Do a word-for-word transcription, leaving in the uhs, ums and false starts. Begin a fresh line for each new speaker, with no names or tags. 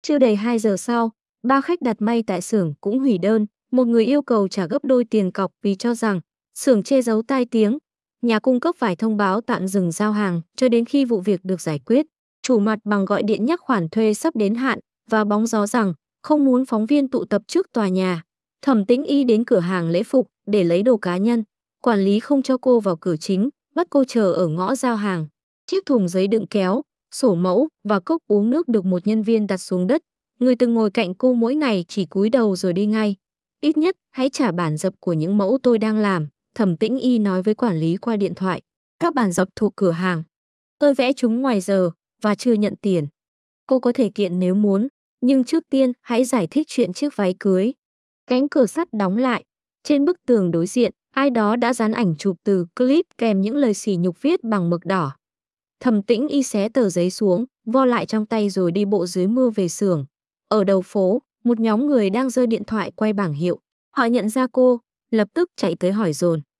Chưa đầy hai giờ sau, ba khách đặt may tại xưởng cũng hủy đơn. Một người yêu cầu trả gấp đôi tiền cọc vì cho rằng xưởng che giấu tai tiếng. Nhà cung cấp phải thông báo tạm dừng giao hàng cho đến khi vụ việc được giải quyết. Chủ mặt bằng gọi điện nhắc khoản thuê sắp đến hạn và bóng gió rằng không muốn phóng viên tụ tập trước tòa nhà. Thẩm Tĩnh Y đến cửa hàng lễ phục để lấy đồ cá nhân. Quản lý không cho cô vào cửa chính, bắt cô chờ ở ngõ giao hàng. Chiếc thùng giấy đựng kéo, sổ mẫu và cốc uống nước được một nhân viên đặt xuống đất. Người từng ngồi cạnh cô mỗi ngày chỉ cúi đầu rồi đi ngay. Ít nhất hãy trả bản dập của những mẫu tôi đang làm, Thẩm Tĩnh Y nói với quản lý qua điện thoại. Các bản dập thuộc cửa hàng. Tôi vẽ chúng ngoài giờ và chưa nhận tiền. Cô có thể kiện nếu muốn, nhưng trước tiên hãy giải thích chuyện chiếc váy cưới. Cánh cửa sắt đóng lại. Trên bức tường đối diện, ai đó đã dán ảnh chụp từ clip kèm những lời sỉ nhục viết bằng mực đỏ. Thẩm Tĩnh Y xé tờ giấy xuống, vo lại trong tay rồi đi bộ dưới mưa về xưởng. Ở đầu phố, một nhóm người đang giơ điện thoại quay bảng hiệu. Họ nhận ra cô, lập tức chạy tới hỏi dồn.